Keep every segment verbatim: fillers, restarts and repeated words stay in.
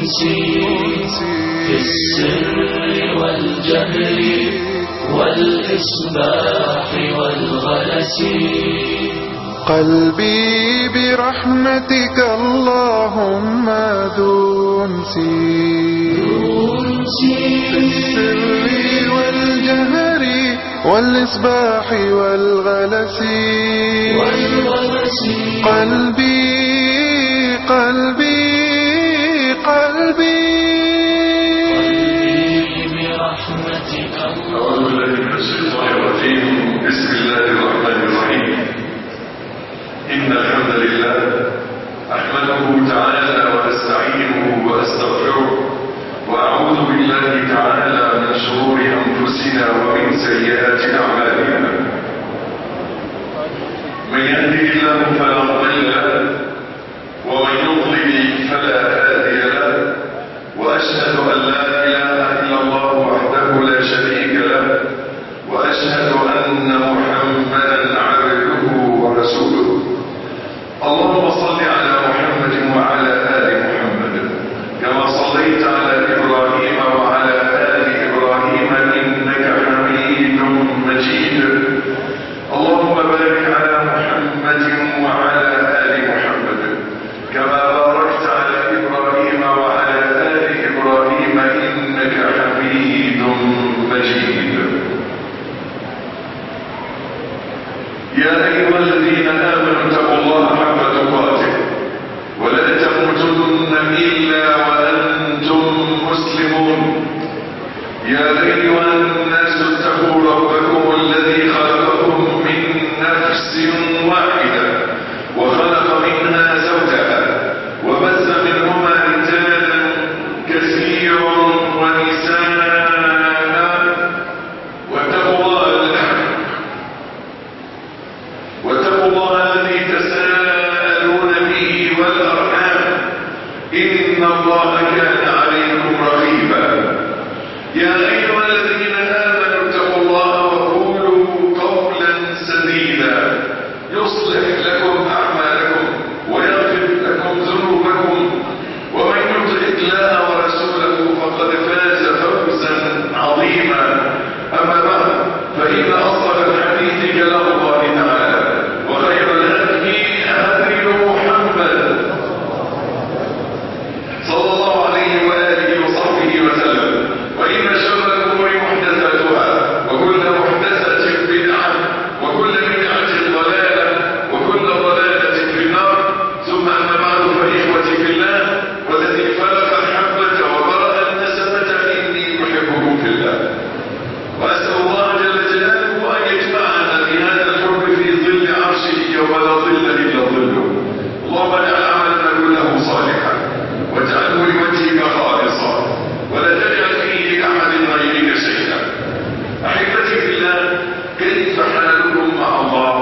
في السر والجهر والإصباح والغلس. قلبي برحمتك اللهم ذو أنسي في السر والجهر والإصباح والغلس. قلبي قلبي قلبي برحمتك أعوذ بالله من الشيطان الرجيم. بسم الله الرحمن الرحيم. إن الحمد لله أحمده تعالى وأستعينه وأستغفره وأعوذ بالله تعالى من شرور أنفسنا ومن سيئات أعمالنا. من يهده الله فلا مضل له ومن يضلل فلا هادي له، وأشهد أن لا إله إلا الله وحده لا شريك له، وأشهد أن محمدا عبده ورسوله. اللهم صل على محمد وعلى آل محمد كما صليت على إبراهيم وعلى آل إبراهيم إنك حميد مجيد. اللهم بارك على محمد وعلى آل محمد كما باركت على إبراهيم وعلى آل إبراهيم إنك حميد مجيد. يا أيها الذين آمنوا اتقوا الله حق تقاته ولا تموتن إلا وأنتم مسلمون. يا أيها الناس اتقوا ربكم الذي خلقكم من نفس واحدة وخلق منها زوجها وبث منهما رجالا كثيرا ونساء. واتقوا الله واتقوا الله الذي تساءلون به والأرحام إن الله كان عليكم رقيبا. يا أيها الذين آمنوا اتقوا الله وقولوا قولا سديدا يصلح لكم أعمالكم ويغفر لكم ذنوبكم، ومن يطع الله ورسوله فقد فاز فوزا عظيما. أما بعد، فإن أصدق الحديث كلام الله تعالى، وخير الهدي هدي محمد صلى الله عليه وآله وصحبه وسلم. وإن شر الأمور محدثاتها، وكل محدثة بدعة، وكل بدعة ضلالة، وكل ضلالة في النار. ثم أما بعد، فإخوتي في الله والذي فلق الحبة وبرأ النسمة إني أحبكم في الله، وأسأل الله جل جلاله أن يجمعنا بهذا الحب في ظل عرشه يوم لا ظل إلا ظله. اللهم اجعل عملنا كله صالحا واجعله لوجهك خالصا ولا تجعل فيه لأحد غيرك شيئا. أحبتي في الله، كيف حالكم مع الله؟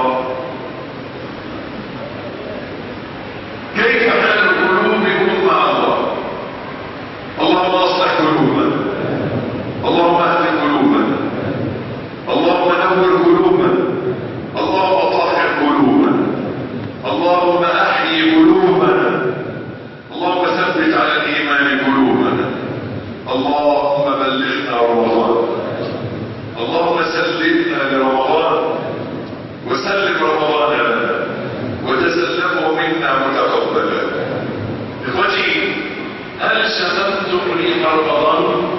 كيف حال قلوبكم مع الله؟ اللهم اصلح قلوبنا، اللهم اهد قلوبنا، اللهم نور قلوبنا، اللهم طهر قلوبنا، اللهم احيي قلوبنا، اللهم ثبت على الايمان قلوبنا. اللهم بلغنا رمضان، اللهم سلمنا لرمضان وسلم رمضان لنا وتسلمه منا متقبلا. اخوتي، هل شممتم ريح رمضان؟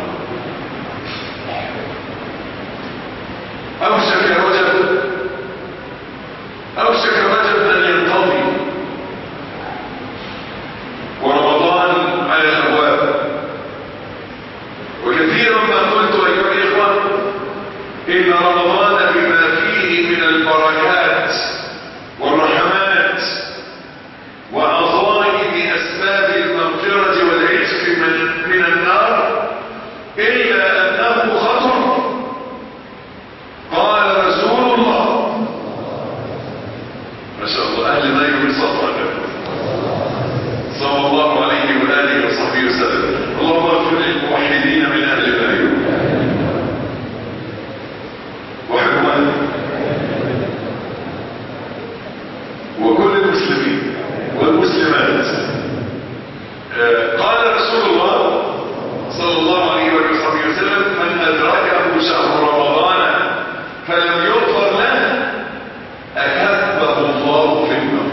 أوشك رجب أوشك رجب أن ينقضي ورمضان على الأبواب. وكثيرا ما قلت أيها الإخوة إن رمضان بما فيه من البركات والرحمات وعظائم أسباب المغفرة والعتق من, من النار أدركه شهر رمضان فلم يغفر له أكبه الله في النار.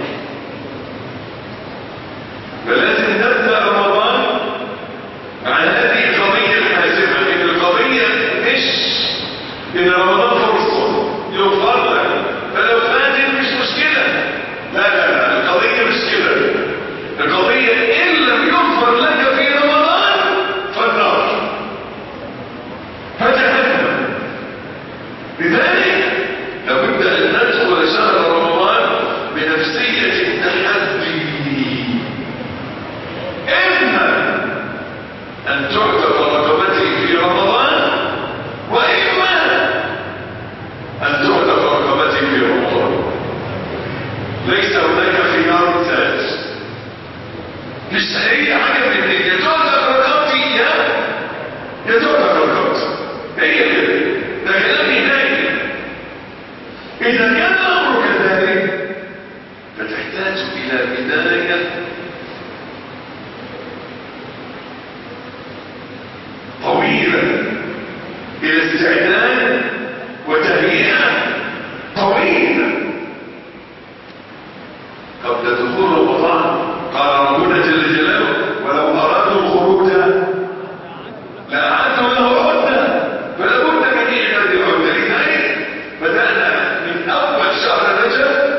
فلازم نبدأ رمضان مع هذه القضية الحاسمة، إن القضية مش إن رمضان فرصة يغفر لك فلو فاتت مش مشكلة. لا لا لا، القضية مش كده. القضية إن لم يغفر لك في رمضان فالنار فجهنم. لذلك لابد أن ندخل شهر رمضان بنفسية التحدي، إما أن تعتق رقبتي في رمضان وإما أن تعتق رقبتي في رمضان. ليس هناك خيار ثالث. مش هي حاجة من دي، يا تعتق رقبتي يا يا تعتق رقبتي. هي كده، ده كلام نهائي. إذا كان الأمر كذلك فتحتاج إلى بداية طويلة، إلى استعداد وتهيئة طويلة قبل دخول رمضان. قال ربنا جل جلاله: ولو أرادوا الخروج لأعدوا له عدة. فلا بد من إعداد العدة. لذلك بدأنا من أول شهر رجب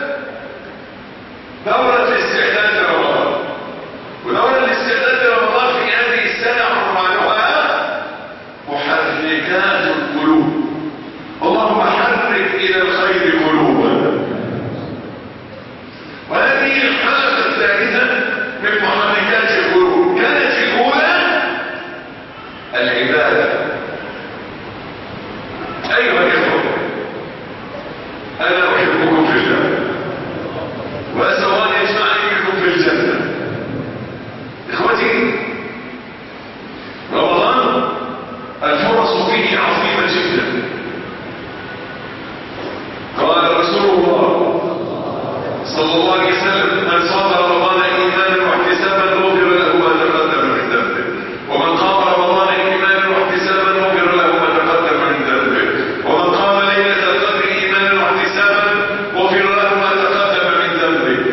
دورة استعداد رمضان، ودورة الاستعداد رمضان في هذه السنة عنوانها محركات القلوب. اللهم حرك إلى الخير قلوبنا. وهذه الحلقة الثالثة من محركات القلوب. كانت الأولى العبادة. أيها الإخوة، أنا أحبكم في الله وأسأل الله أن يجمعني بكم في الجنة. إخوتي، رمضان الفرص فيه عظيمة جدا. قال رسول الله صلى الله عليه وسلم: من صام رمضان إيمانا واحتسابا غفر له ما تقدم من ذنبه، ومن قام رمضان إيمانا واحتسابا غفر له ما تقدم من ذنبه، ومن قام ليلة القدر إيمانا واحتسابا غفر له ما تقدم من ذنبه.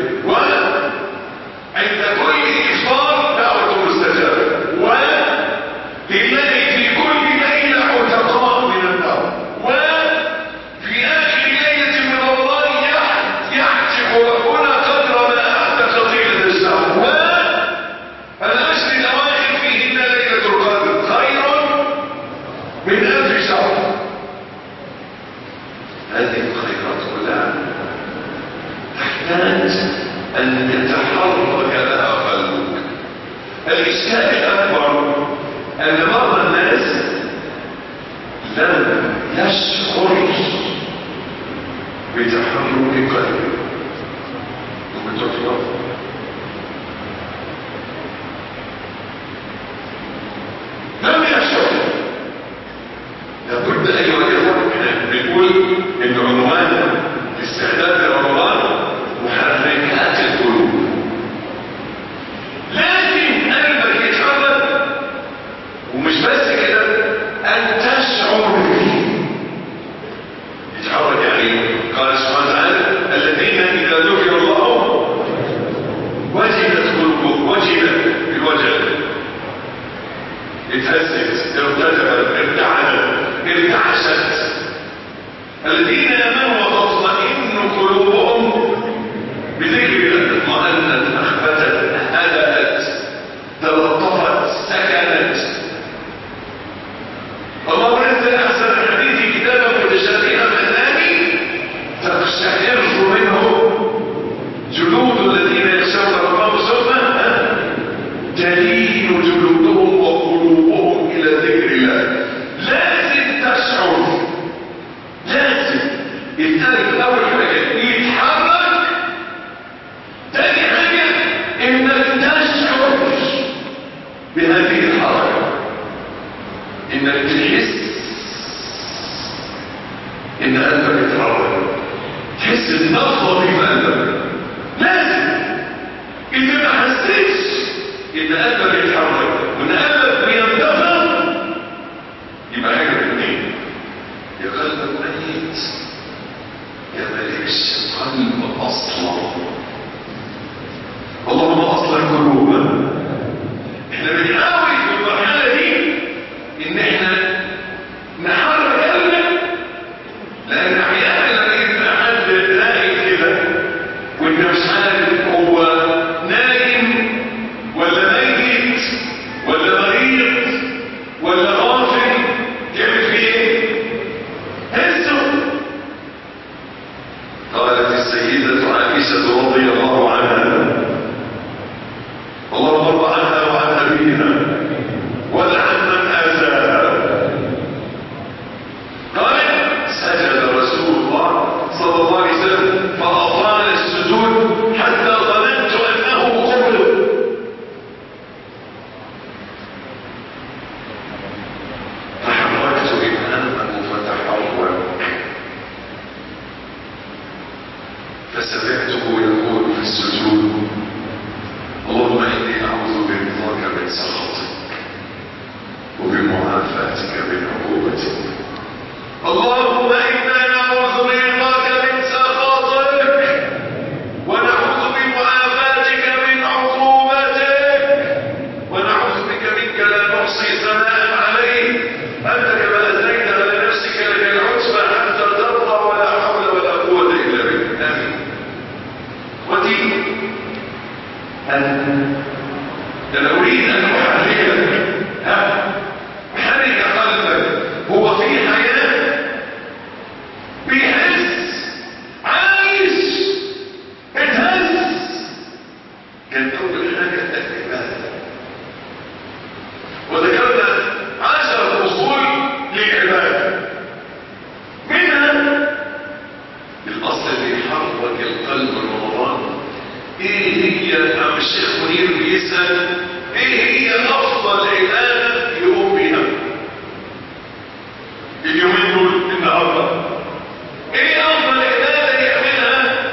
وعند كل إفطار دعوة مستجابة، ولله في كل ليلة عتقاء من النار، وفي آخر ليلة من رمضان يعتق ربنا قدر ما أعتق طيلة الشهر، والعشر الأواخر فيهن ليلة القدر خير من ألف شهر. هذه الخيرات كلها تحتاج أن يتحرك لها قلبك. الإشكال الأكبر أن بعض الناس لم يشعر بتحرك قلبه. ممكن تطلع لم يشعر. لابد أيها الإخوة، احنا بنقول إن عنوان استعداد رمضان محركات القلوب. لازم قلبك يتحرك، ومش بس كده، أن تشعر به. يتحرك يعني قال سبحانه وتعالى: الذين إذا ذكر الله وجلت قلوبهم. وجلت بالوجل، اتهزت، ارتجفت، ارتعدت، ارتعشت. الذين آمنوا وتطمئن قلوبهم بذكر الله. اطمأنت، أخفتت، هدأت، تلطفت، سكنت. الله نزل أحسن الحديث كتابا متشابها مثاني تقشعر منه جلود الذين يخشون ربهم ثم تلين جلودهم وقلوبهم إلى ذكر الله. لازم تشعر، لازم الثالث أول حاجة يتحرك. تاني حاجة إنك تشعر بهذه الحركة، إنك تحس إن قلبك يتحرك، تحس النبضة في قلبك. لازم إذا ما حسيتش إن قلبك يتحرك وإن قلبك بينتفض يبقى حاجة معافاتك من عقوبتك. اللهم إنا نعوذ برضاك من سخطك ونعوذ بمعافاتك من عقوبتك ونعوذ بك منك لا نحصي ثناء عليك أنت كما أثنيت على نفسك لك العتبى حتى ترضى ولا حول ولا قوة إلا بك. آمين. ودي أن أنا أريد أن أحركك ها حرك قلبك. هو في حياة بيحس عايش اتهز. كان أول حاجة العبادة، وذكرنا عشر أصول للعبادة، منها الأصل اللي يحرك القلب رمضان. ايه هي عم الشيخ منير بيسأل ايه هي افضل عبادة يقوم بها اليومين دول النهارده؟ ايه افضل عبادة يعملها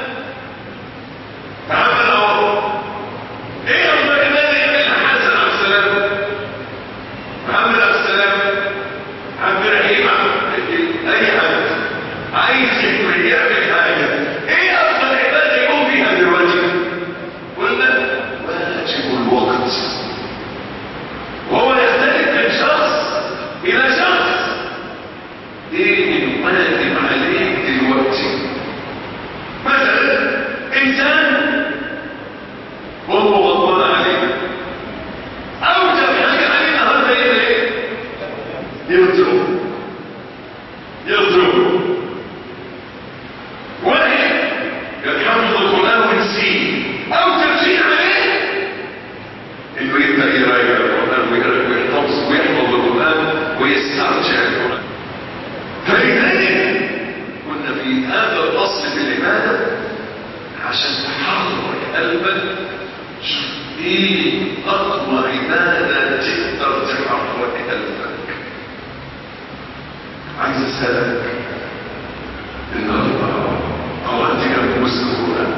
محمد عوض؟ ايه افضل عبادة يعملها حسن عبد السلام، محمد عبد السلام، عبد الرحيم، اي حد عايز يعمل حاجة؟ ايه افضل عبادة يقوم بها دلوقتي؟ قلنا واجب الوقت، وهو يختلف من شخص الى شخص. ايه الواجب عليك دلوقتي؟ مثلا انسان وهو غضبان عليك، اوجب حاجه عليه النهارده ايه؟ يضرب يضرب واحد يتحفظ القران ونسيه، اوجب شيء عليه انه يبدا يراجع القران ويحفظ ويحفظ القران ويسترجع القران. فلذلك كنا في هذا الاصل في العباده عشان تحرك قلبك. شوف ايه اقوى عباده تقدر تحرك قلبك. عايز اسالك النهارده قرات كم جزء القران؟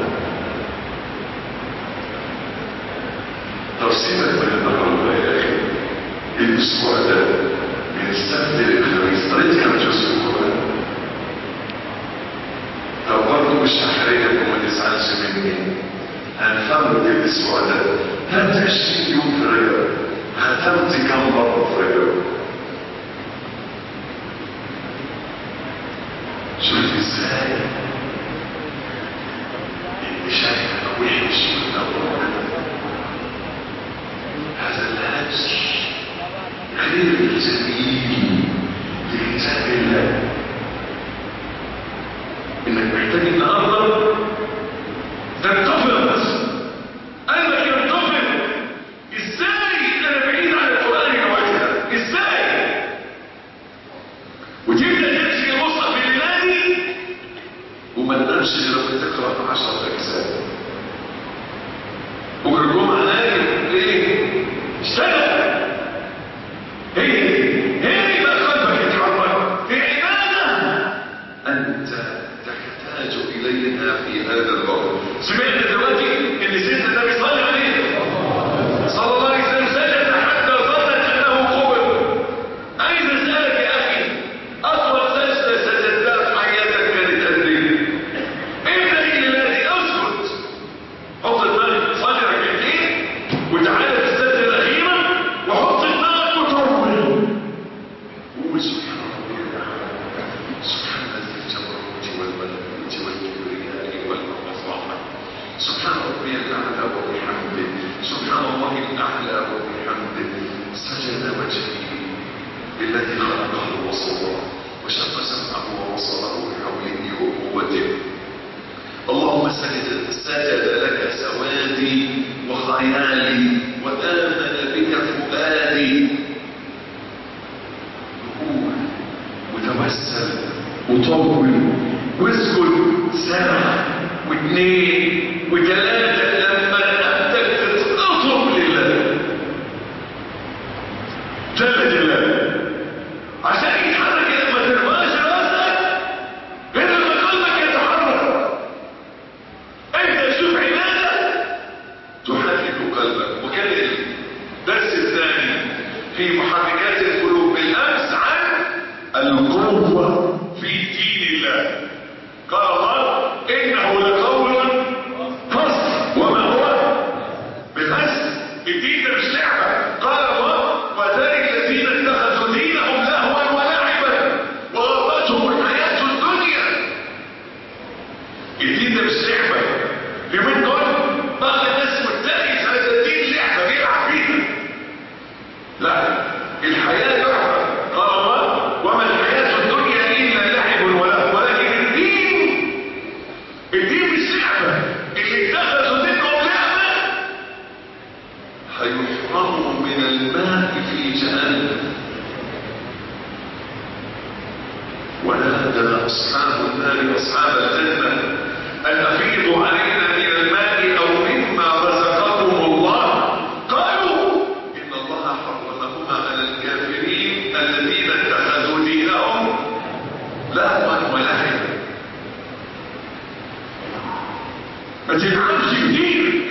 طب سيبك من النهارده يا اخي، الاسبوع ده من السبت للخميس قريت كم جزء القران؟ طب برضه مش هحرجك وما تزعلش مني، هنفرد الاسبوع ده ثلاثة وعشرين يوم في رجب، ختمت كم مره في رجب؟ شوف ازاي اللي شايفك وحش من ربنا، هذا الهجر غير الجميل لكتاب الله. انك محتاج النهارده تنتفض قلبك، ينتفض. ازاي انا بعيد عن القران لوحدها؟ ازاي؟ وتبدا تمسك المصحف الليلاني وما تنامش غير لما تقرا عشر اجزاء. بكره الجمعه نايم ليه؟ اشتغل. هي هي بقى قلبك يتحرك في عباده انت تحتاج اليها في هذا الوقت. سمعنا دلوقتي ان سيدنا النبي صلى الله عليه صلى الله عليه وسلم سجد حتى ظنت انه قبل. عايز اسالك يا اخي، اطول سجده سجدتها في حياتك كانت قد ايه؟ ابدا الى اسكت، حط دماغك صلي ركعتين وتعالى في السجده الاخيره وحط دماغك وتركض. قول سبحان ربي الاعلى، سبحان ذي الجبروت والملكوت والكبرياء والعظمه، سبحان ربي الاعلى وبحمده، سبحان الله الاعلى وبحمده. سجد وجهه بالذي خلقه وصوره وشق سمعه وبصره بحوله وقوته. اللهم سجد سجد لك سوادي وخيالي وآمن بك فؤادي. قول وتوسل وطول واسكت ساعة واثنين وثلاثة لما نفسك تتقطب لله جل جلاله، عشان يتحرك لما ترماش راسك غير لما قلبك يتحرك. انت شوف عبادة تحرك قلبك. وكان الدرس الثاني في محركات القلوب بالأمر القوة في دين الله. قال الله إنه لقول فصل وما هو بالهزل. الدين ده مش لعبة. قال الله وذلك الذين اتخذوا دينهم لهوا ولعبا وغرتهم الحياة الدنيا. الدين ده مش لعبة. اليومين دول بعض الناس متخذ هذا الدين لعبة بيلعب فيها. لا، الحياة لعبة. قال الله وما الحياة الدنيا إلا لعب ولهو. ولكن الدين الدين مش لعبة. اللي اتخذوا دينهم لعبة هيحرموا من الماء في جهنم. ونادى أصحاب النار أصحاب الجنة أن أفيضوا علينا من الماء أو مما رزقكم الله. قالوا إن الله حرمهما على الكافرين الذين اتخذوا دينهم لهوا ولعبا. ما تلعبش بدينك.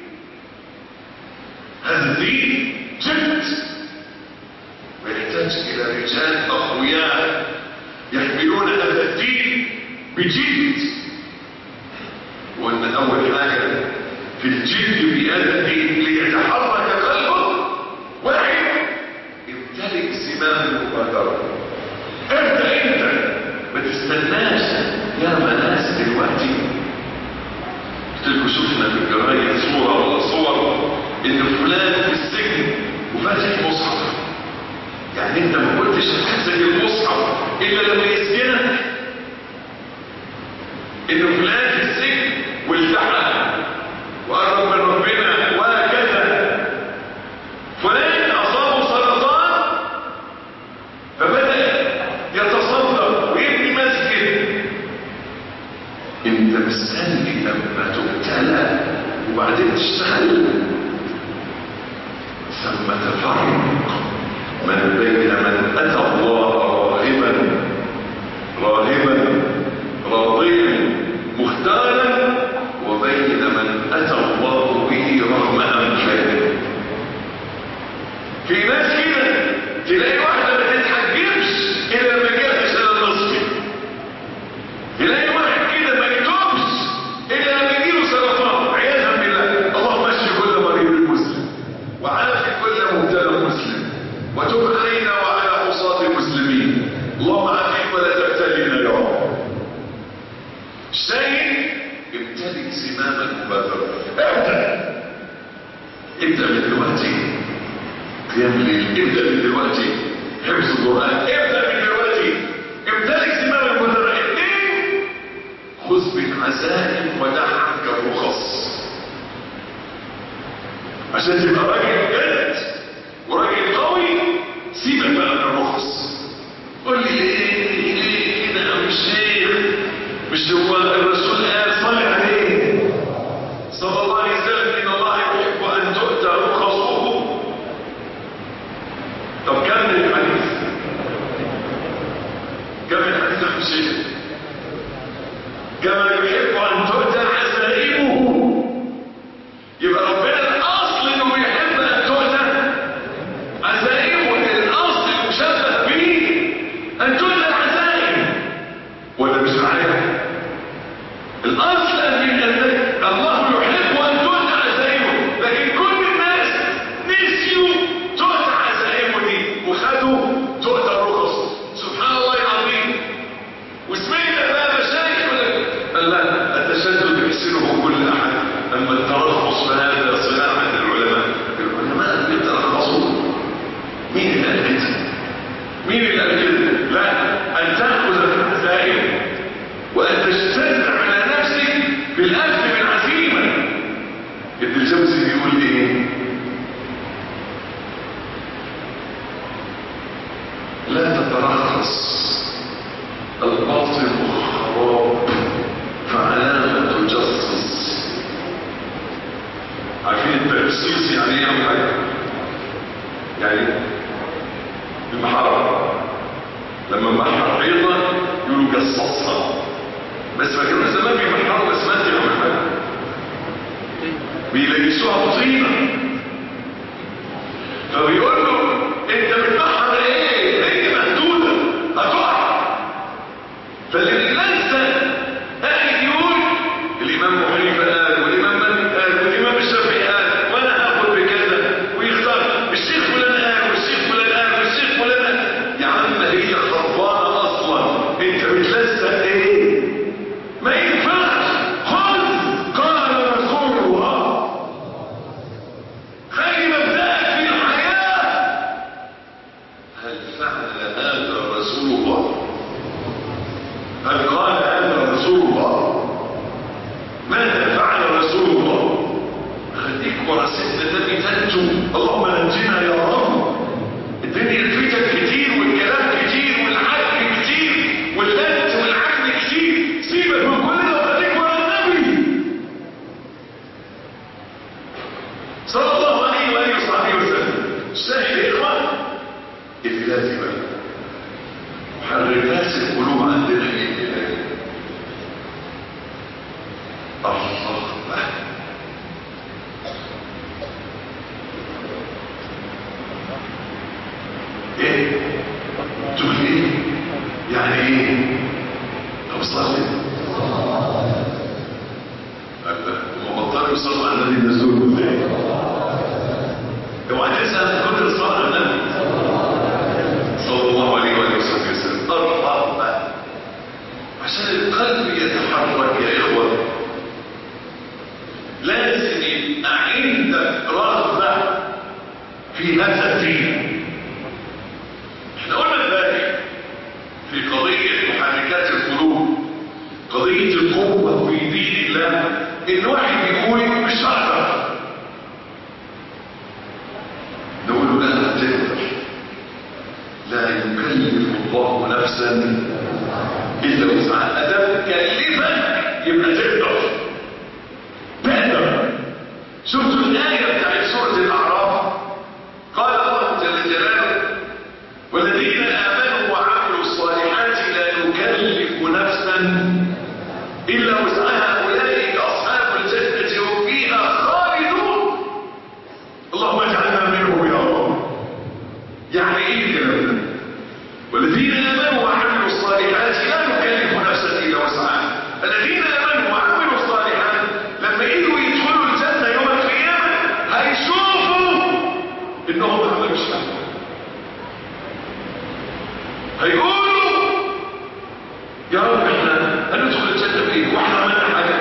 هذا الدين جد ويحتاج إلى رجال أقوياء يحملون هذا الدين بجد. وأن أول حاجة في الجد بهذا الدين ليتحرك قلبه واحد امتلك زمام المبادرة. ابدأ انت، ما تستناش يا ناس دلوقتي. قلت لكم شفنا في الجرايد صورة ولا صور ان فلان في السجن وفاتح مصحف. يعني انت ما قلتش هتمسك المصحف الا لما يسجنك. ان فلان في السجن والتحق وقرب من ربنا وهكذا. فلان اصابه سرطان فبدأ يتصدق ويبني مسجد. انت مستني لما تبتلى وبعدين تشتغل. ثم تفرق من بين من اتى الله راهبا راهبا راضيا مختالا وبين من اتى الله به رغم انفه. في ناس كده تلاقي واحده ما تتحجبش الا لما جاء سنه النصف. تلاقي واحد كده ما يتوبش الا لما يجيله سرطان عياذا بالله. اللهم اشف كل مريض مسلم وعافي كل مبتلى مسلم وتب علينا وعلى عصاة المسلمين. اللهم عافينا ولا تبتلينا يا رب. شيء امتلك زمام المبادرة. ابدأ ابدأ من دلوقتي قيام الليل. ابدأ من دلوقتي حفظ القرآن. ابدأ من دلوقتي امتلك زمام المبادرة. اثنين خذ بالعزائم ودع عنك الرخص عشان تبقى راجل جد وراجل قوي. سيبك بقى من الرخص. قول لي ليه ليه كده يا عم الشيخ؟ مش هو الرسول قال صلي عليه صلى الله عليه وسلم ان الله يحب ان تؤتى رخصه. طب كمل الحديث. كمل الحديث يا عم الشيخ. كما يحب ان تؤتى عزائمه. يبقى ربنا الاصل انه يحب ان تؤتى عزائمه. الاصل المشبه به ان تؤتى العزائم. ولا مش معايا؟ الاصل ان الله يحب ان تؤتى عزائمه. لكن كل الناس نسيوا تؤتى عزائمه دي وخدوا تؤتى الرخص. سبحان الله العظيم. وسمعنا بقى مشايخ قال لا التشدد يحسنه كل احد اما الترخص فهذا صناعه العلماء. العلماء بيترخصوا. مين اللي قال كده؟ مين اللي قال كده؟ لا، ان تاخذ بالعزائم وان تشتد على نفسك بالاخذ بالعزيمه. ابن الجوزي بيقول ايه؟ لا تترخص الباطل خراب فعلامة تجصص. عارفين التجصيص يعني ايه يا حاجة؟ يعني المحارة لما محر عيضة يقولوا جصصها. بس ما كانوا زمان بيمحروا اسمنت يا محمد بيلبسوها بطينة. فبيقول له انت بتمحر ايه؟ هي محدودة هتقع هل فعل هذا رسول الله؟ هل قال هذا رسول الله؟ ماذا فعل رسول الله؟ خليك ورا سيدنا النبي تنجو. اللهم نجينا يا رب. الدنيا الفتن كتير والكلام كتير والعك كتير واللت والعكن كتير. سيبك من كل ده وخليك ورا النبي صلى الله عليه واله وصحبه وسلم. الشاهد يا اخوان البلاد بقى محركات القلوب عندنا ايه؟ الرغبه. ايه تقول ايه؟ يعني ايه؟ طب صلي. هم بطلوا يصلوا على النبي النزول ازاي؟ اوعى تنسى كل الصلاه على النبي صلى الله عليه واله وصحبه وسلم. الرغبه عشان القلب يتحرك يا اخوه لازم يبقى عندك رغبه في هذا الدين. احنا قلنا امبارح في قضيه محركات القلوب قضيه القوه في دين الله ان واحد يقول مش هقدر نقول له لا تقدر. لا يكلف الله نفسا الا وسعها. ادام كلفك يبقى تقدر تقدر. شفتوا الايه بتاعت سوره الاعراف؟ قال الله جل جلاله والذين امنوا وعملوا الصالحات لا نكلف نفسا الا وسعها اولئك اصحاب الجنه هم فيها خالدون. اللهم اجعلنا منهم يا رب. يعني ايه الكلام ده؟ والذين امنوا وعملوا الصالحات لا نكلف نفسا الا وسعها. الذين امنوا وعملوا الصالحات لما يجوا يدخلوا الجنه يوم القيامه هيشوفوا انهم ما عملوش حاجه. هيقولوا يا رب احنا هندخل الجنه بايه واحنا عملنا حاجه؟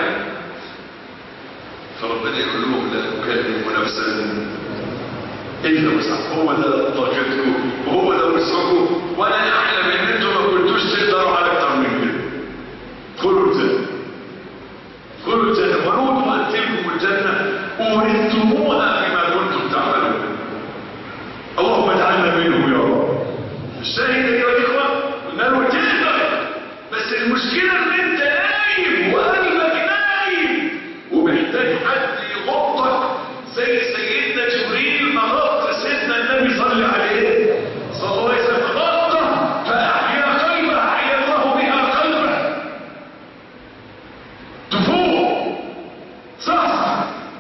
فربنا يقول لهم لا نكلف نفسا الا وسعها. هو ده طاقتكم وهو ده وسعكم وانا اعلم ان انتم ما كنتوش تقدروا على اكتر من كده. ادخلوا الجنه ادخلوا الجنه ونودوا ان تلكم الجنه اورثتموها بما كنتم تعملون. اللهم اجعلنا منهم يا رب. الشاهد ايها الاخوه قلنا له تقدر بس المشكله ان انت نايم وقلبك نايم ومحتاج حد يغطك زي سيدنا جبريل ما غطى سيدنا النبي صلى عليه صلى الله عليه وسلم. غطى فاحيا قلبه احيا الله بها قلبه. تفوق صح.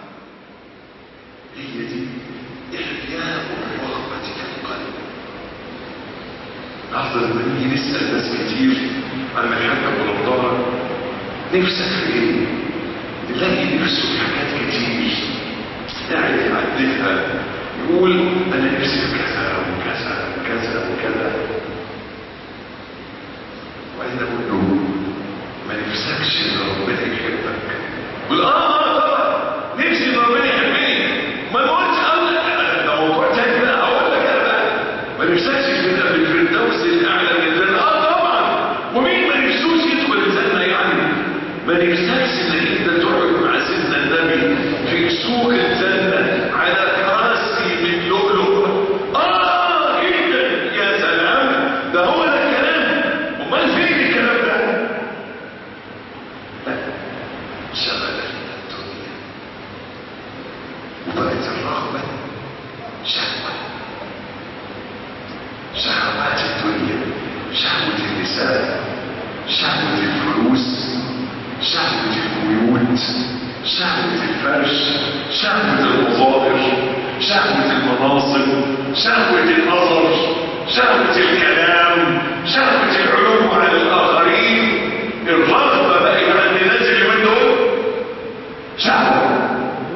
هي دي احياء الرغبه في القلب. النهارده لما نيجي نسال ناس كتير عن الحاج ابو رمضان نفسك في ايه؟ نلاقي نفسه في حاجات كتير قاعد يعدلها يقول انا نفسي في كذا وكذا وكذا وكذا. وبعدين اقول له ما نفسكش ان ربنا يحبك؟ يقول اه طبعا نفسي ان ربنا يحبني. ما قلتش اه لو موضوع تاني بقى هقول لك انا بقى ما نفسكش كده في الفردوس الاعلى من الجنه؟ اه طبعا. ومين ما نفسوش يدخل الجنه يعني؟ ما نفسكش انك انت تقعد مع سيدنا النبي في سوق الجنه على كراسي من لؤلؤ؟ اه جدا. يا سلام ده هو ده الكلام. امال فين الكلام ده؟ لا شغلت الدنيا وبقت الرغبه شهوه. شهوات الدنيا شهوه النساء شهوه الفلوس شهوة البيوت شهوة الفرش شهوة المظاهر شهوة المناصب شهوة النظر شهوة الكلام شهوة العلو على الآخرين. الرغبة بقت عند الناس اللي من دول شهوة.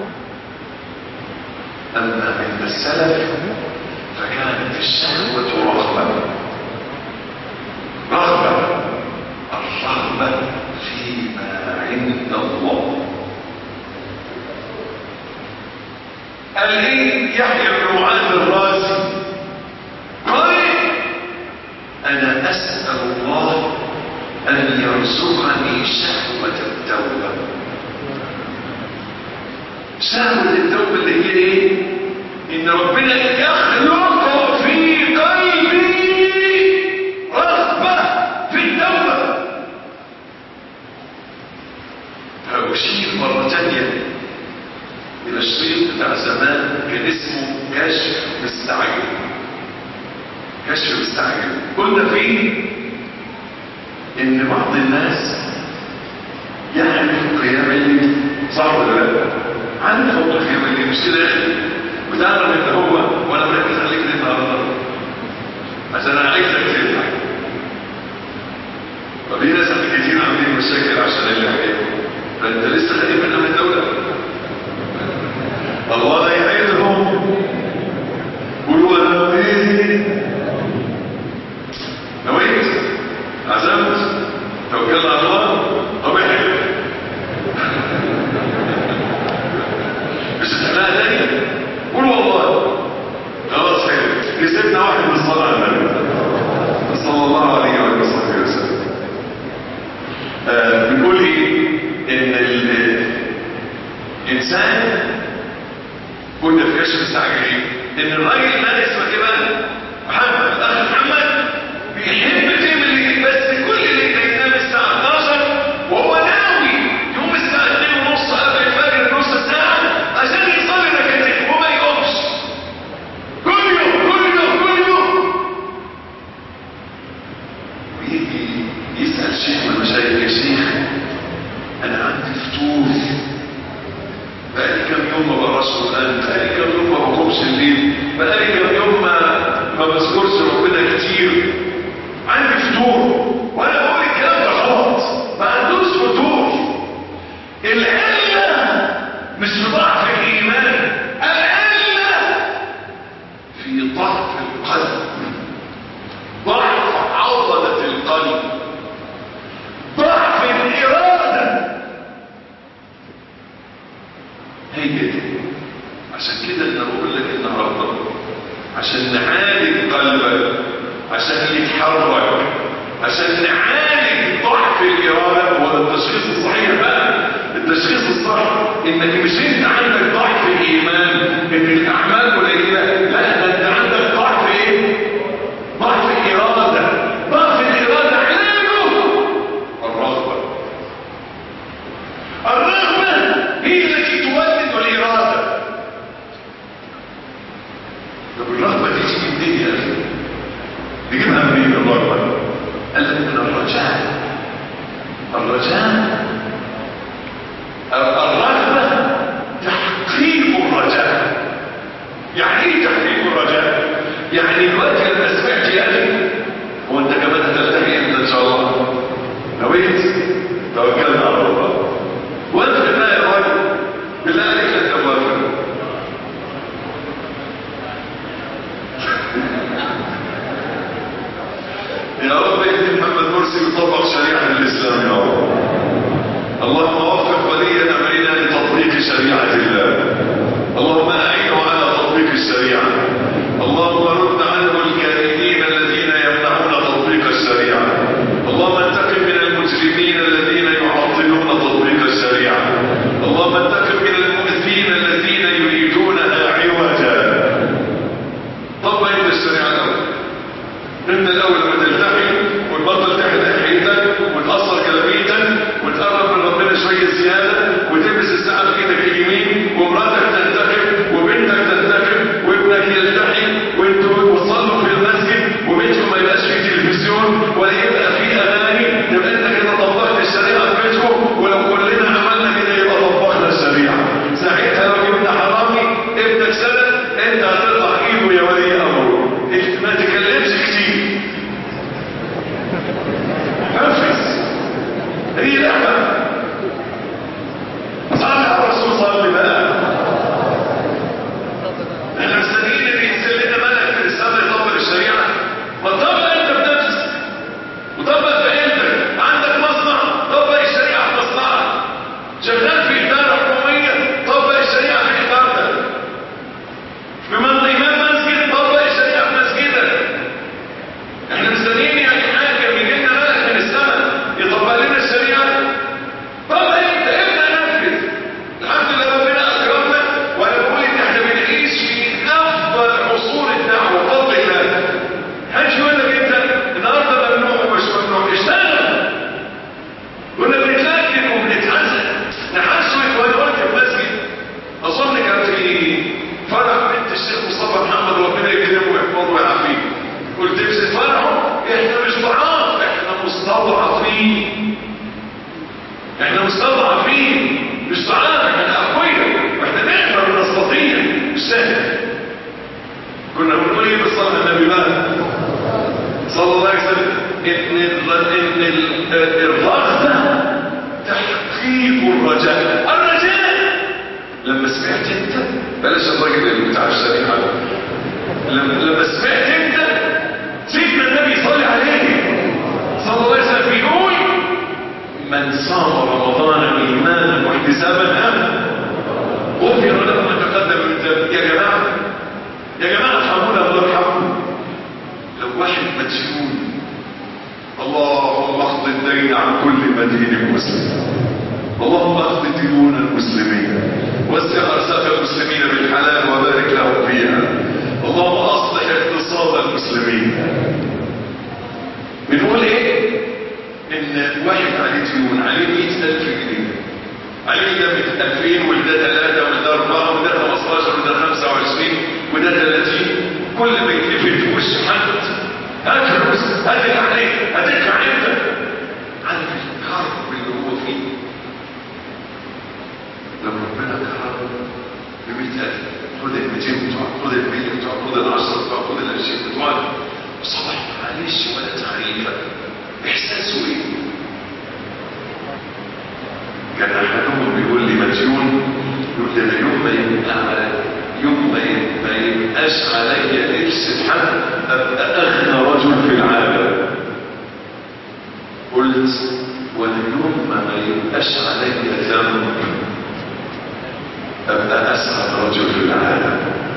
أما عند السلف فكانت الشهوة رغبة. رغبة الرغبة فيما عند الله. قال ايه يحيى بن معاذ الرازي؟ قال أنا أسأل الله أن يرزقني شهوة التوبة. شهوة التوبة اللي هي إيه؟ إن ربنا يخلق في قلبي رغبة في التوبة. هأشير مرة تانية إلى الشريط بتاع زمان كان اسمه كشف مستعجل. كشف مستعجل قلنا فيه إن بعض الناس يعرف قيام الليل، صح ولا لا؟ عارف فوق قيام الليل مش كده يا أخي؟ وتعرف إن هو وأنا مركز عليك ليه النهارده؟ عشان أنا عايزك تضحك. طب ليه ناس كتير عاملين مشاكل عشان اللحية؟ فأنت لسه خايف من أمن الدولة؟ الله يعيدهم. قولوا أنا إيه؟ نويت؟ عزمت؟ توكلنا على الله؟ طب احنا مش هتحلها تاني؟ قول والله خلاص خير. كسبنا واحد من الصلاة على النبي صلى الله عليه وآله وصحبه وسلم. آه بنقول ايه؟ ان الانسان كنا في كشف مستعجلين ان الراجل ده اسمه ايه بقى؟ محمد، الاخ محمد بيحب تعمل اللي بس كل اللي ينام الساعه اتناشر وهو ناوي يقوم الساعه اتنين ونص قبل الفجر نص ساعه عشان يصلي ركعتين وما يقومش. كل يوم كل يوم كل يوم. ويجي يسال شيخ من المشايخ: يا شيخ انا عندي فتور، بقالي كام يوم ما بقراش قرآن، بقالي كام يوم ما بقومش الليل، بقالي كام يوم ما ما بذكرش ربنا كتير، عندي فتور. وانا بقول الكلام ده غلط، ما عندوش فتور. العلة مش في ضعف الايمان، العلة في ضعف القلب، ضعف عضلة القلب، ضعف الإرادة. هي دي. عشان كده انا بقول لك النهارده عشان نعالج قلبك، عشان يتحرك، عشان نعالج ضعف الاراده. هو التشخيص الصحيح بقى، التشخيص الصح انك مش انت عندك ضعف الايمان ان الاعمال قليله، لا ده انت عندك ضعف ايه؟ ضعف الاراده. ضعف الاراده علاجه الرغبه. الرغبه هي التي تولد الاراده. طب الرغبه دي تيجي منين يا اخي؟ نجيبها منين الرغبه؟ قال لك من الرجاء. الرجاء الرغبه تحقيق الرجاء. يعني ايه تحقيق الرجاء؟ يعني دلوقتي لما سمعت يا اخي هو انت كمان هتلتقي امتى ان شاء الله؟ نويت؟ توكلنا على الله. وانت بقى يا راجل بالله عليك لا توافق. يا رب اهدي محمد مرسي يطبق شريعة الإسلام يا رب. اللهم وفق ولي أمرنا لتطبيق شريعة الله. اللهم أعينه على تطبيق الشريعة. اللهم رد عنه الكائدين الذين يمنعون تطبيق الشريعة. اللهم انتقم من المجرمين الذين يعطلون تطبيق الشريعة. اللهم انتقم من المؤذين الذين يريدونها عوجا. طبق انت الشريعة الأول. انت الأول لما تلتحي وتبطل تحت حيتك وتأثر كلاميتك وتقرب من ربنا شوية زيادة وتلبس الساعة في ايدك اليمين ومراتك تنتخب وبنتك تنتخب وابنك يلتحي وانتوا توصلوا في المسجد وبيتكم ما يبقاش فيه تلفزيون ولا يبقى فيه اغاني، يبقى انت كده طبقت الشريعة في بيتكم. ولو كلنا عملنا كده يبقى طبقنا الشريعة. ساعتها لو جبنا حرامي ابنك سنة انت هتطلع ايده يا ولي امره. ما تكلمش كتير، نفس. هي لعبة ان ان الرغبه تحقيق الرجاء. الرجاء لما سمعت انت، بلاش الراجل اللي بتاع الشريحه، لما لما سمعت انت سيدنا النبي صلى عليه صلى الله عليه وسلم بيقول من صام رمضان ايمانا واحتسابا غفر له ما تقدم من ذنبه. يا جماعه يا جماعه ارحمونا الله يرحمكم. لو واحد مديون، اللهم اقض الدين عن كل مدين مسلم، اللهم اقض ديون المسلمين واسع ارزاق المسلمين بالحلال وبارك لهم فيها، اللهم اصلح اقتصاد المسلمين. بنقول ايه؟ ان واحد عليه ديون، عليه مئة الف جنيه، عليه ده ألفين وده ثلاثة وده أربعة وده خمستاشر وده خمسة وعشرين وده ثلاثين. كل ما يتلفت في وش حد هات فلوس، هات عليك، هتدفع انت. عارف الكرب اللي هو فيه؟ لو ربنا كرم بمئة ألف، خد المئتين بتوعك، خد المية بتوعك، خد العشرة بتوعك، خد العشرين بتوعك، وصبح معلش ولا تخريفة، إحساسه إيه؟ كان أحدهم بيقول لي مديون، يقول لي يوم ما يبقى يوم ما يبقاش عليا لبس حد أبقى أغنى رجل في العالم. قلت واليوم ما يبقاش عليا ذنب أبقى أسعد رجل في العالم.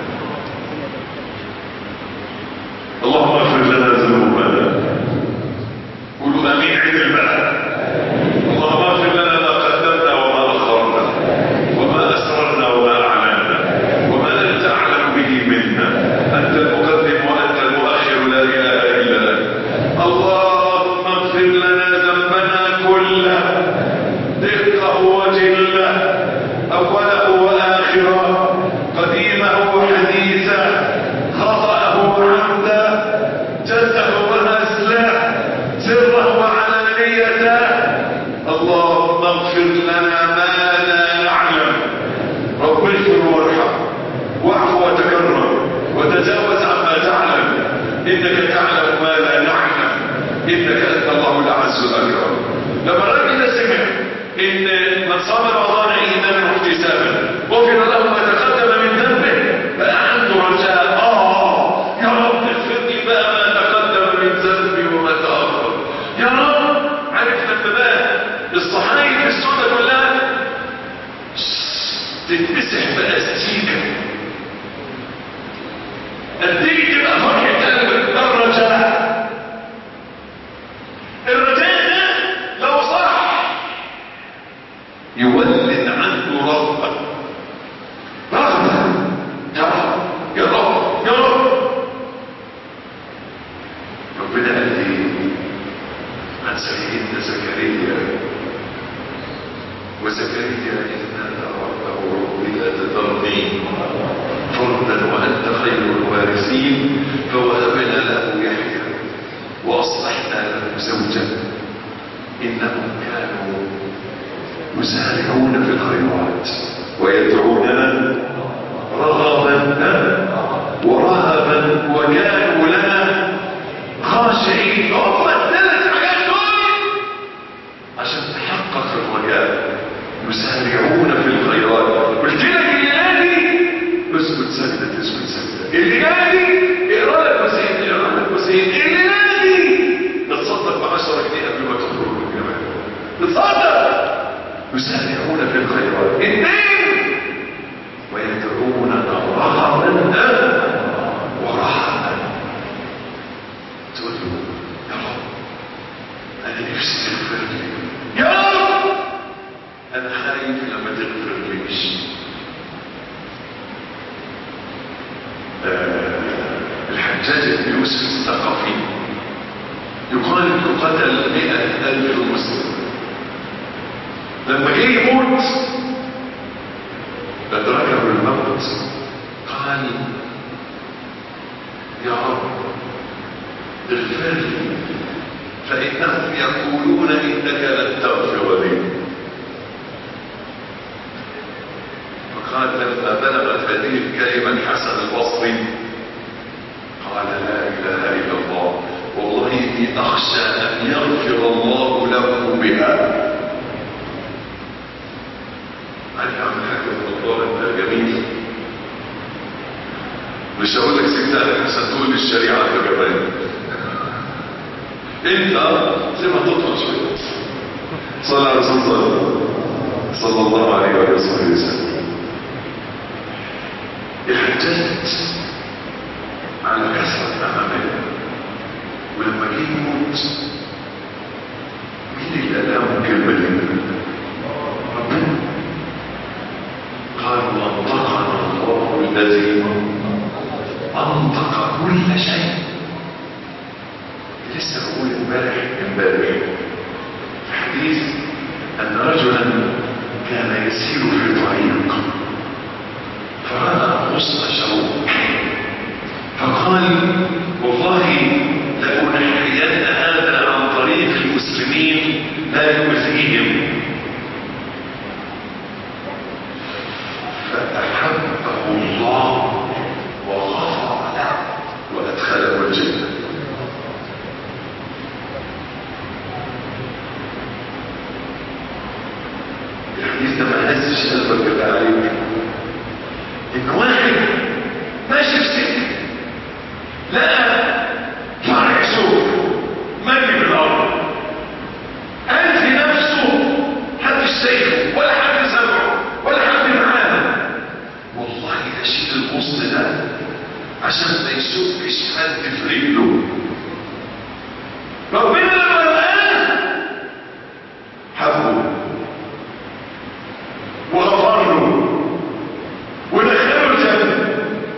اللهم اغفر لنا ذنوبنا. قولوا امين عيد البلد. اللهم اغفر لنا ما قدمنا وما اخرنا وما اسررنا وما اعلنا وما انت اعلم به منا، انت المقدم وانت المؤخر، لا اله الا انت. اللهم اغفر لنا ذنبنا كله، دقه وجله، اوله واخره، قديمه وحديثه، خطأه وعمده، جده وهزله، سره وعلانيته. اللهم اغفر لنا ما لا نعلم. رب اغفر وارحم واعف وتكرم وتجاوز عما تعلم، انك تعلم ما لا نعلم، انك انت الله العز الاكرم. لما الراجل ده سمع ان من صام رمضان ايمانا واحتسابا غفر له ما تقدم من ذنبه، بقى عنده رجاء. اه يا رب اغفر لي بقى ما تقدم من ذنبي وما تاخر. يا رب عارف لما بقى الصحايف السوداء كلها تتمسح باستيكه، اديك تبقى فرحه قلبك. الرجاء الرجاء ده لو صح يولد عنه رغبه، رغبه يا رب يا رب يا رب. ربنا قال لي عن سيدنا زكريا، وزكريا إذ نادى ربه رب لا تذرني فردا وأنت خير الوارثين، فوهبنا له يحيى وأصلحنا له زوجا إنهم كانوا يسارعون في الخيرات ويدعوننا رغبا ورهبا وكانوا لنا خاشعين. هم الثلاث حاجات دول عشان تحقق الرجاء. يسارعون في الخيرات. قلت لك اللي نادي اسكت سجدة، اسكت سجدة. اللي نادي اقرا لك وسيم، اقرا لك وسيم. اللي نادي تتصدق بعشرة جنيه قبل ما تخرج من الجامعة، تتصدق. يسارعون في الخيرات. اثنين ويدعوننا رغبا ورهبا. تقول له يا رب انا نفسي تغفر لي، يا رب انا خايف لما تغفر ليش. آه الحجاج بن يوسف الثقفي يقال انه قتل مئة الف مسلم. لما جه يموت أدركه الموت، قال يا رب اغفر لي فإنهم يقولون إنك لن تغفر لي. فقال لما بلغت هذه الكلمة الحسن البصري قال لا إله إلا الله والله إني أخشى يعلم بها. عارف يا عم الحاج الموضوع ده جميل، مش هقول لك سيبتها لك عشان تقول لي الشريعه الجبريه، انت زي ما تطلع شويه. صلى على رسول الله صلى الله عليه وآله وسلم. احتجت على كثرة أعماله، ولما جه يموت مين اللي قالها الكلمة دي؟ ربنا. قال وانطقنا الله الذي انطق كل شيء. لسه بقول امبارح امبارح في حديث ان رجلا كان يسير في طريق فرأى غصن شوك فقال والله لأنحين هذا عن طريق المسلمين لا يؤذيهم، فأحبه الله وغفر له وأدخله الجنة. الحديث ده ما هزش قلبك كده عليك ان واحد ماشي في سكه لقى فرع سوق مرمي بالارض، قال في نفسه محدش شايفه ولا حد سامعه ولا حد معاه، والله اشيل الغصن ده عشان ما يشكش حد في رجله. ربنا لما لقاه حبه وغفر له ودخله الجنة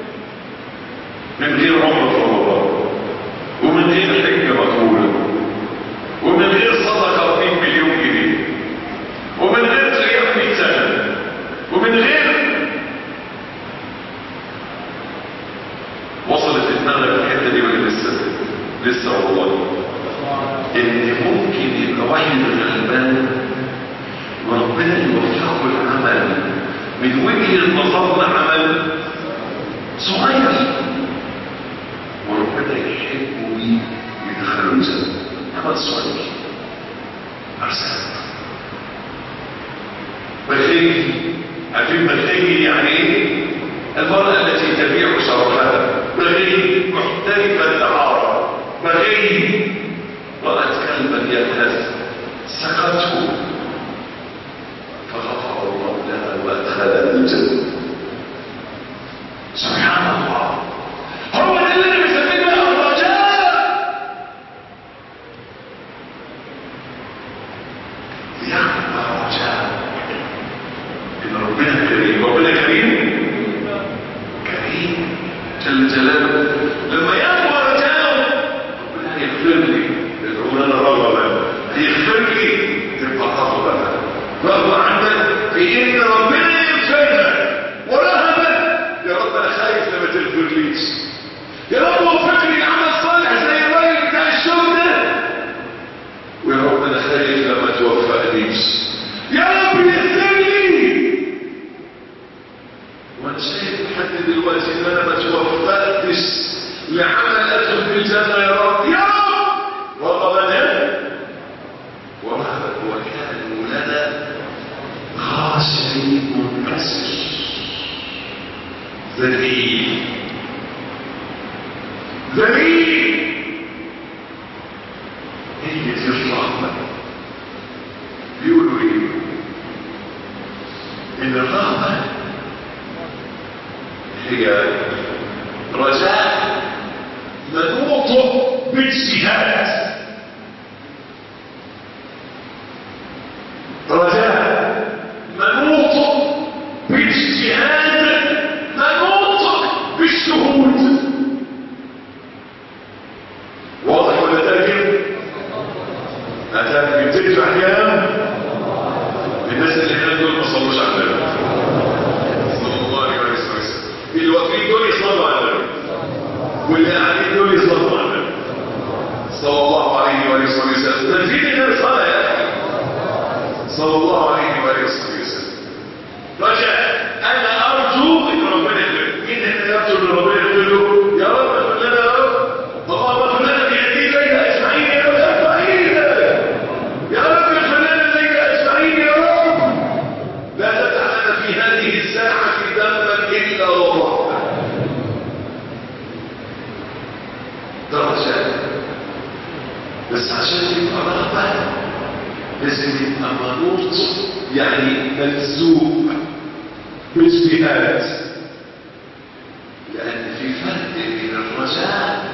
من غير عمره في رمضان ومن غير حجة مقبولة ومن غير صدقة مئة مليون جنيه ومن غير صيام مئة سنة ومن غير. وصلت دماغك الحتة دي ولا لسه؟ لسه والله. ان ممكن يبقى واحد غلبان وربنا يوفقه العمل من وجه النظر عمل صغير وربنا يحبه بيه ويدخله الجنة. عمل صغير أرسل بخيل. عارفين بخيل يعني ايه؟ المرأة التي تبيع شرفها. بخيل محترفة العارة. بخيل رأت كلبا يلهث سقته فغفر الله لها وادخلها الجنة. سبحان الله. هو ده اللي بيسميه الرجاء. يعمل الرجاء ان ربنا كريم. ربنا كريم كريم جل جلاله. لما يقوى رجاءه ربنا هيغفر لي العملان رغبا، هيغفر لي تبقى رغبا رغبا عنك في ان ربنا يغفرنا ورهبا. يا رب انا خايف لما تغفرليش، يا رب وفقني العمل صالح زي الراجل بتاع الشغل ده، ويا رب انا خايف لما توفقنيش، يا رب يغفر لي. وانا شايف لحد دلوقتي ان انا ما توفقتش لعمل ادخل في الجنه يا رب، يا رب رغبا ورهبا وكانوا لنا خاشعين منكسر ذليل ذليل. هي دي الرحمة. بيقولوا ايه؟ ان الرحمة هي رجاء منوط باجتهاد. رجاء منوط باجتهاد منوط بالشهود. واضح ولا ترجم؟ هترجم تدفع كام؟ الناس اللي هنا دول ما صلوش على النبي صلى الله عليه وسلم. اللي واقفين دول يصلوا على النبي واللي قاعدين دول يصلوا على النبي صلى الله عليه وسلم. تنزيل النبي صلاه يا اخي صلى الله عليه وسلم. رجاء انا ارجو ان ربنا يغفر. مين هنا يرجو ان ربنا يغفر له؟ يا رب اغفر لنا يا رب. اللهم اغفر لنا في هذه الليله اجمعين يا رب. ارفع ايدك يا رب عشان يبقى رغبة لازم يبقى منوط، يعني ملزوق باجتهاد، لأن في فرق بين الرجاء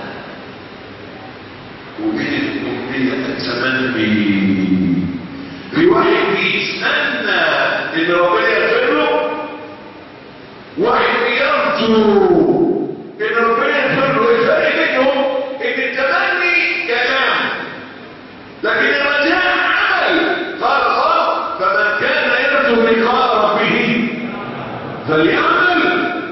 وبين الأمنية التمني. في واحد بيتمنى إن ربنا يغفر له، واحد بيرجو إن ربنا يغفر له. الفرق بينهم إن التمني كلام، لكن الرجاء عمل. قال الله: فمن كان يرجو لقاء ربه فليعمل.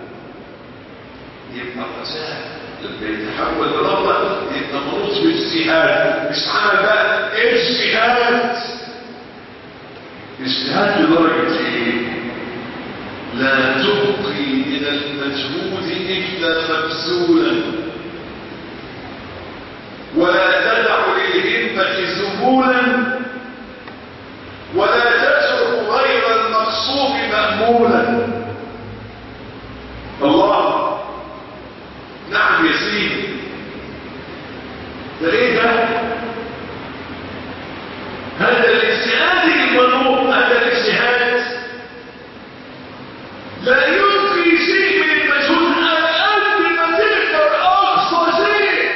يبقى الرجاء لما يتحول لرغبة يبقى منوط باجتهاد، مش عمل بقى، اجتهاد. اجتهاد لدرجة ايه؟ لا تبقي من المجهود الا مبذولا، ولا تدع للهمة ذبولا، ولا تترك غير المقصود مأمولا. الله، نعم يا سيدي، ده ايه ده؟ هذا الاجتهاد المنوط، هذا الاجتهاد لا يلقي شيء من المجهود على قد ما تقدر، اقصى شيء.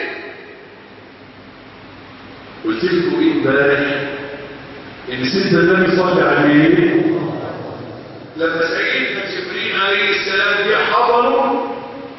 قلت لكم ايه امبارح؟ ان سيدنا النبي صلى عليه لما سيدنا جبريل عليه السلام جه حضره.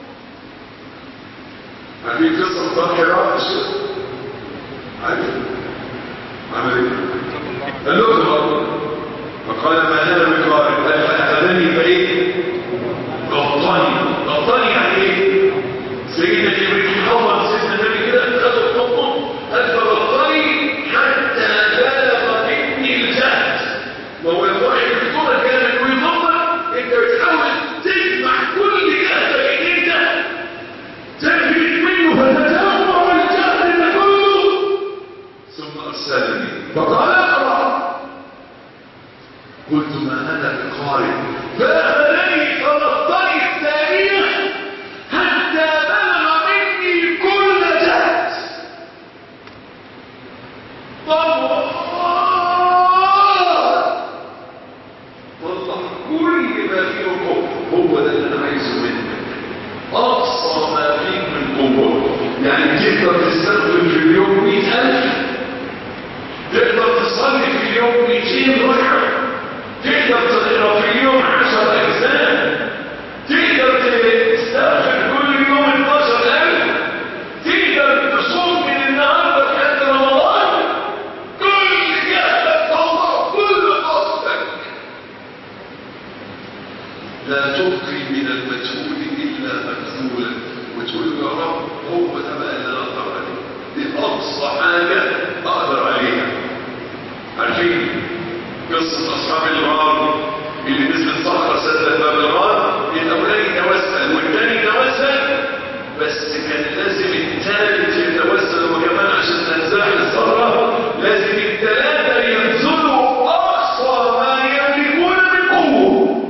عارفين قصه طارق حراء؟ عارف عمل ايه؟ قال له اقرا، فقال ما انا بقارئ، قال فاخذني فايه؟ غطاني. غطاني يعني ايه؟ سيدنا جبريل حضر سيدنا النبي كده، خد الحكم، قال فغطاني حتى بلغ مني الجهد. ما هو الواحد الدكتور كان انه يضمن، انت بتحاول تجمع كل جهدك ان انت تفلت منه فتتوقع الجهد ده كله. ثم ارسلني فقال اقرا، قلت ما انا بقارئ، فاخذني فغطاني الثانيه حتى بلغ مني كل جهد. طلع طلع كل ما فيه قوه. هو ده اللي انا عايزه منك، اقصى ما فيك من قوه. يعني تقدر تستخدم في اليوم مئة ألف، تقدر تصلي في اليوم مئتين ركعه، تقدر تقرا في اليوم عشر اجزاء، تقدر تستغفر كل يوم اثناشر ألف، تقدر تصوم من النهارده لحد رمضان. كل جهدك الله، كل قصدك. لا تبقي من المجهود الا مبذولا، وتقول يا رب هو ده بقى اللي انا اقدر عليه، دي اقصى حاجه اقدر عليها. عارفين قصه اصحاب الغار اللي نزلت صخره سدت باب الغار؟ الاولاني توسل والثاني توسل، بس كان لازم الثالث يتوسل وكمان عشان تنزاح الصخره لازم الثلاثه ينزلوا اقصى ما يملكون من قوه.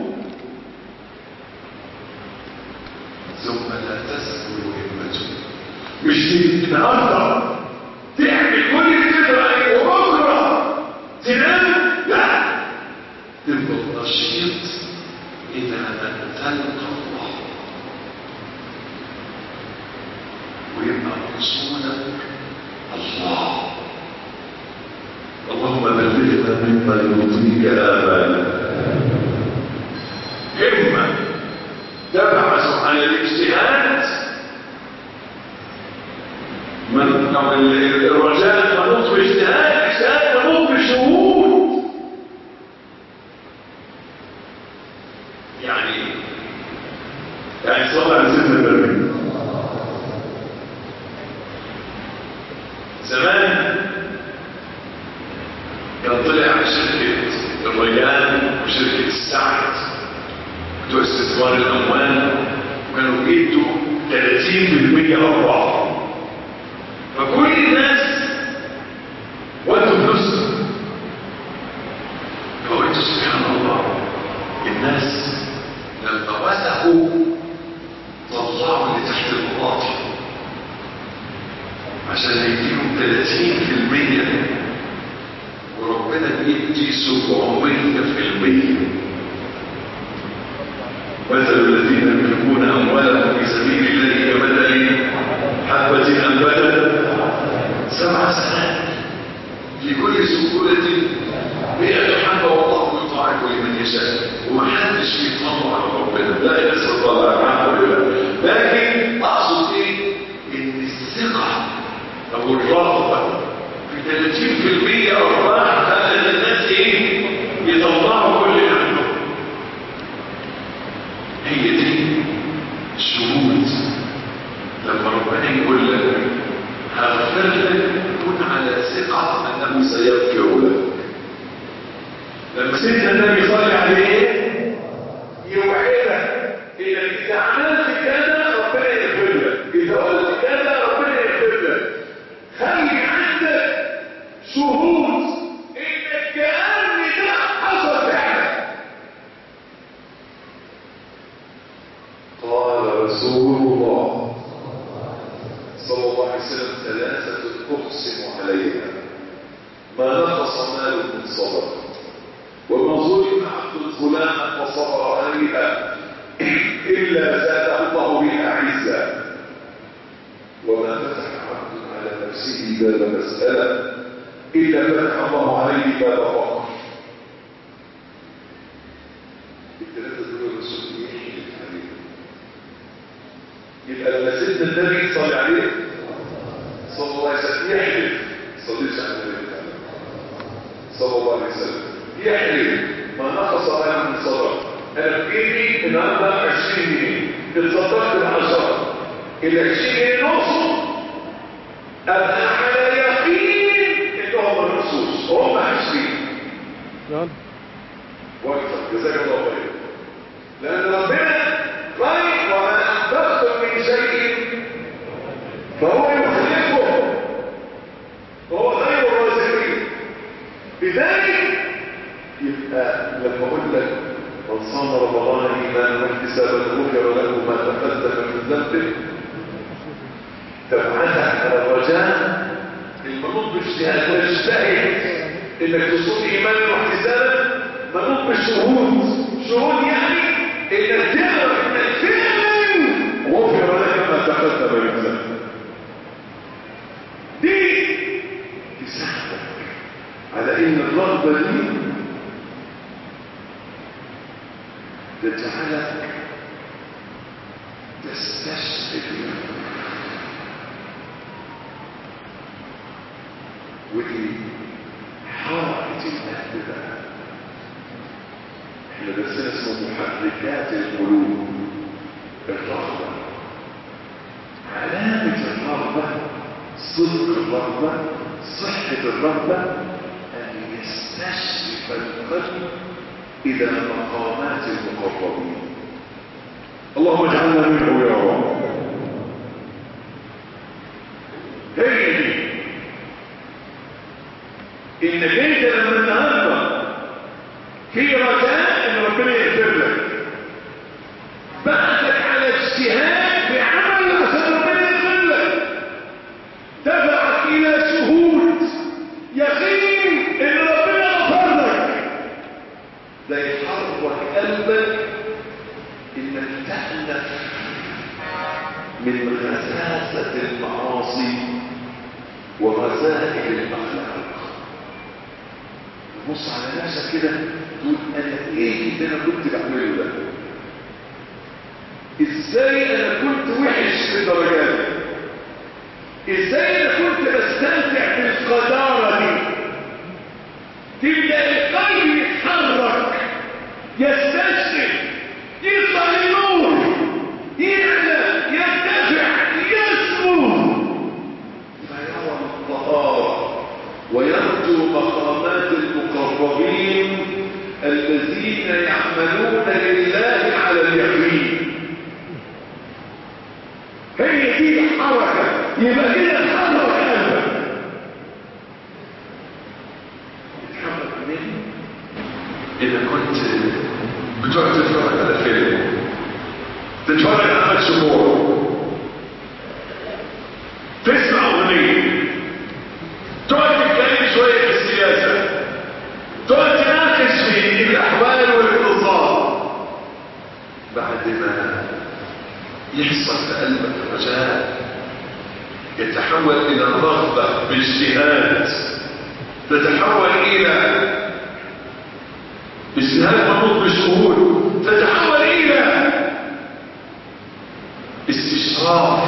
ثم لا تسكن همته، مش النهارده تعمل كل اللي تقدر عليه وبكره تنام، لا، تبقى نشيط الى ان تلقى الله ويبقى مقصودك الله. اللهم بلغنا مما يرضيك آمالنا. همة تبحث عن الاجتهاد، من الرجاء منوط باجتهاد، اجتهاد منوط بشهود. يعني يعني صلى على سيدنا النبي زمان كان طلع على شركة الريان وشركة السعد بتوع استثمار الأموال، وكانوا بيدوا ثلاثين بالمئة أرباح. فكل الناس ودوا فلوسهم، فقلت سبحان الله، الناس لما وثقوا طلعوا اللي تحت البلاط عشان هيديهم ثلاثين في المية وربنا بيدي سبعمية في المية. مثل الذين ينفقون أموالهم في سبيل الله كمثل حبة أنبتت سبع سنوات في كل سنبلة مئة حبة والله يضاعف لمن يشاء. ومحدش بيطلع على ربنا، لا يسر الله الحمد لله. لكن أقصد إيه؟ إن الثقة أو الرغبة في ثلاثين في المية أرباح خلت الناس إيه؟ يطلعوا كل اللي عندهم. هي دي الشهود. لما ربنا يقول لك هغفر لك كن على ثقة أنه سيغفر لك. لما سيدنا النبي صلى عليه يوعدك إنك إذا عملت كذا ربنا يغفر لك، إذا قلت كذا ربنا يغفر لك. خلي عندك شهود إنك كأن ده حصل فعلا. قال رسول الله صلى الله عليه وسلم ثلاثة أقسم عليها ما نقص مال من صدقة وما ظلم عبد فلانا فصبر عليها إلا زاده الله بها عزا وما فتح عبد على نفسه باب مسألة إلا فتح الله عليه باب فقر. الثلاثة دول الرسول يحلف عليهم. يبقى لما سيدنا النبي صلى عليه صلى الله عليه وسلم يحلف صليش على النبي صلى الله عليه وسلم يحلف ما نقص على من صدق. انا بجيبي النهارده عشرين جنيه اتصدقت بعشرة، العشرين جنيه نص ابقى على يقين انهم النصوص هم عشرين واكثر. جزاك الله خير. لان ربنا قال وما انفقتم من شيء فهو يخلفه وهو خير الرازقين. لذلك يبقى لما اقول لك من صام رمضان ايمانا واحتسابا غفر له ما تقدم من ذنبه تبعثها على الرجاء المنوط باجتهاد واجتهد انك تصوم ايمانا واحتسابا منوط بالشهود. شهود يعني انك تعرف انك فعلا غفر لك ما تقدم من ذنبه. دي تساعدك على ان الرغبه دي تجعلك تستشعر. ودي حركة القلب بقى. احنا درسنا اسمه محركات القلوب. الرغبة علامة الرغبة صدق الرغبة صحة الرغبة أن يستشرف القلب إلى مقامات المقربين. اللهم اجعلنا منه يا رب. هي دي إنك أنت لما النهارده في رجاء إن ربنا يغفر لك بعدك على اجتهاد بعمل عشان ربنا يغفر لك دفعك إلى شهود يقين إن ربنا غفر لك. ده يحرك قلبك انك تألف من غزازة المعاصي وغزائل الاخلاق. تبص على نفسك كده تقول انا ايه اللي انا كنت بعمله ده؟ ازاي انا كنت وحش في الدرجات؟ ازاي انا كنت بستمتع بالقدارة دي؟ تبدأ القلب يتحرك يستشرف يطلع النور يعلى يرتفع يسمو فيرى الطهارة ويرجو مقامات المقربين الذين يعملون لله على اليقين. هي دي الحركة. يبقى كده تحرك قلبك. تتحرك منين؟ إذا كنت بتقعد تتفرج على فيلم تتفرج على شهور تسمع أغنية تتحول إلى الرغبة باجتهاد، تتحول إلى اجتهاد منوط بشهود، تتحول إلى استشراف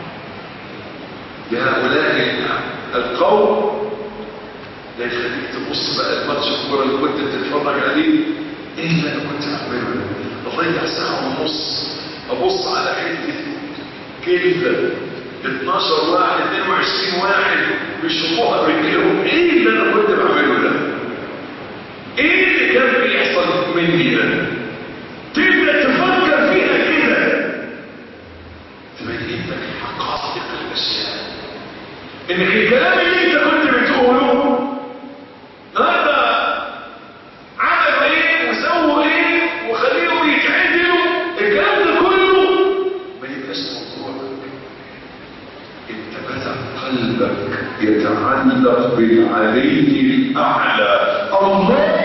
لهؤلاء القوم. لا يخليك تبص بقى الماتش الكوره اللي كنت بتتفرج عليه، ايه اللي انا كنت اعمله؟ اضيع ساعه ونص ابص على حته كلمه اتناشر واحد اتنين وعشرين واحد بيشوفوها برجلهم، ايه اللي انا كنت بعمله ده؟ ايه اللي كان بيحصل مني ده؟ تبدا تفكر فيها كده، تبين لك حقائق الاشياء، انك الكلام اللي انت كنت بتقوله هذا عملوا ايه وسووا ايه وخليهم يتعدلوا، الكلام ده كله ما يبقاش موضوعك. انت بدأ قلبك يتعلق بالعلي الاعلى الله،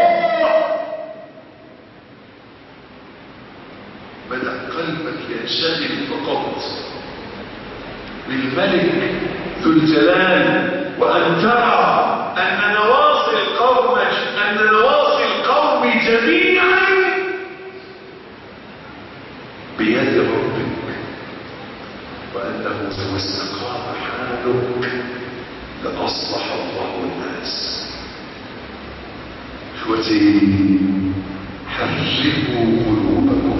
بدأ قلبك ينشغل فقط بالملك ذو الجلال، وأن ترى أن نواصي القوم أن نواصي القوم جميعا بيد ربك، وأنه لو استقام حالك لأصلح الله الناس. إخوتي حركوا قلوبكم،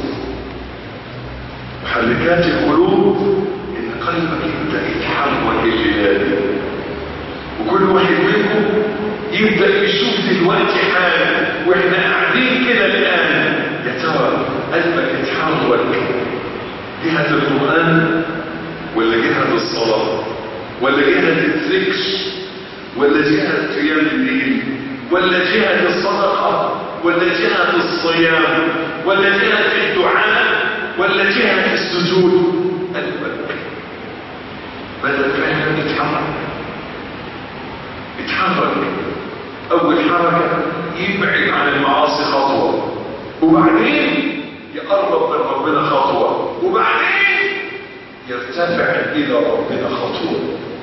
محركات القلوب إن قلبك يبدأ يتحرك الليلة، وكل واحد منكم يبدأ يشوف دلوقتي حالا واحنا قاعدين كده الآن، يا ترى قلبك يتحرك جهة القرآن ولا جهة الصلاة ولا جهة الذكر ولا جهة قيام الليل ولا جهة الصدقة ولا جهة الصيام ولا جهة الدعاء ولا جهة السجود؟ قلبك بدأ فعلا يتحرك يتحرك. أول حركة يبعد عن المعاصي خطوة، وبعدين يقرب من ربنا خطوة، وبعدين يرتفع إلى ربنا خطوة.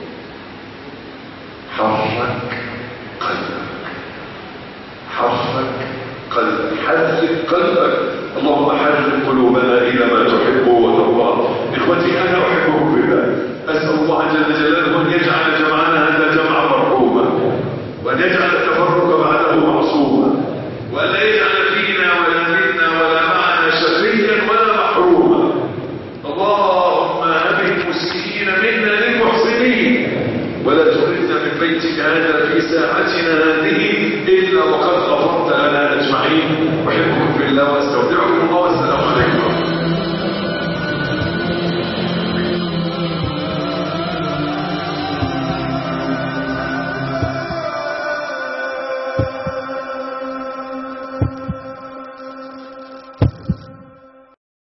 حرك قلبك، حرك قلبك، حرك قلبك. اللهم حرك قلوبنا إلى ما تحب وترضى. إخوتي أنا أحبكم بالله، أسأل الله جل جلاله أن يجعل جمعنا هذا جمعا مرحوما، وأن يجعل التفرق بعده معصوما، وأن لا يجعل فينا ولا منا ولا معنا شقيا ولا محروما. اللهم هب المسيئين منا للمحسنين، ولا تخرجنا من بيتك هذا في ساعتنا هذه إلا وقد غفرت لنا أجمعين. أحبكم في الله واستودعكم الله.